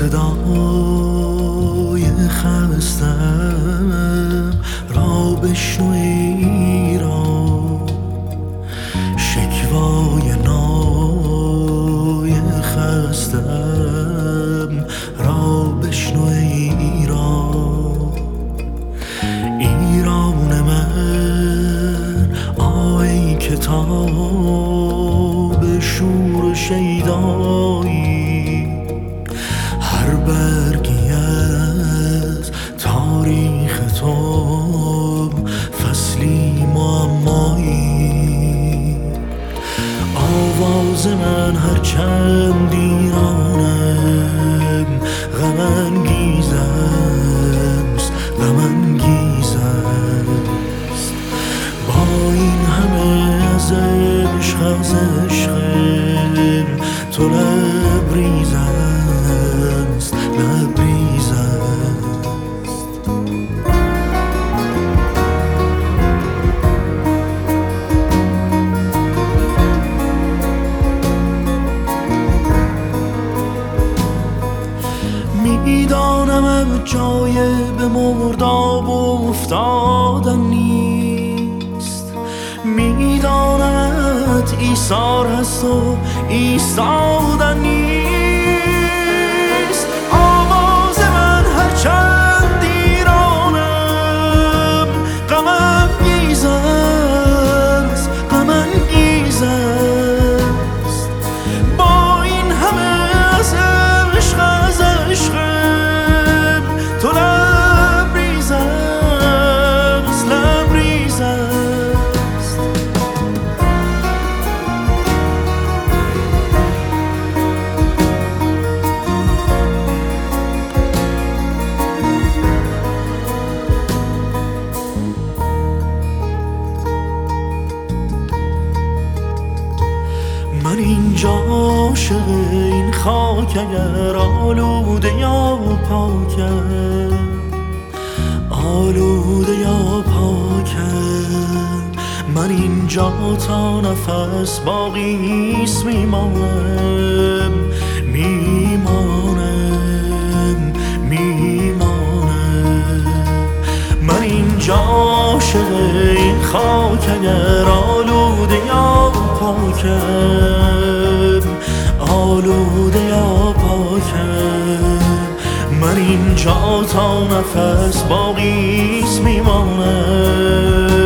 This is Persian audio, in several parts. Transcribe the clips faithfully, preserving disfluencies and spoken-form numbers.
صدای خستم را بشنو ایران، شکوای نای خستم را بشنو ایران. ایران من آی کتاب شور و شیدایی، هر برگی از تاریخ تو فصلی معمایی. آواز من هر چند ایرانم غم انگیز است، غم انگیز است. با این همه از عشق از عشقم تو لبریز است، لبریز است. میدانم جای به مرداب افتادن نیست، میدانمت ایثار هست و ایستادن نیست. آواز من هرچند ایرانم غم انگیز است، غم انگیز است. با این همه از عشق از عشقم تو لبریز است، لبریز است. من اینجا عاشق این خاک، اگر آلوده یا پاکم، آلوده یا پاکم. من اینجا تا نفس باقیست میمانم، میمانم، میمانم. من اینجا عاشق این خاک، اگر آلوده یا پاکم، آلوده یا پاکم. من اینجا تا نفس باقیست میمانم،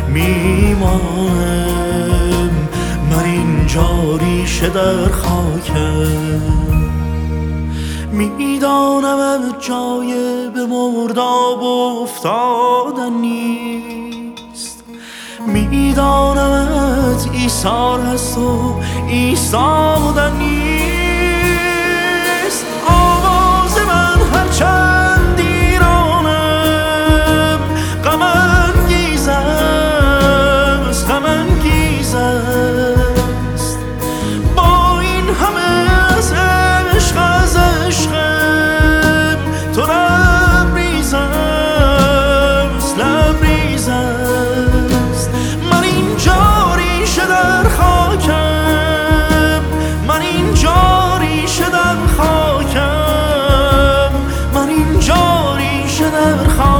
میمانم. من اینجا ریشه در خاکم. میدانم جای به مرداب افتادن نیست، میدانمت ایثار هست و ایستادن نیست. آواز من هرچند ایرانم غم انگیز است، غم انگیز است. با این همه از عشق از عشقم تو لبریز است، لبریز است. من اینجا ریشه در خاکم، من اینجا ریشه در خاکم، من اینجا ریشه در خاکم.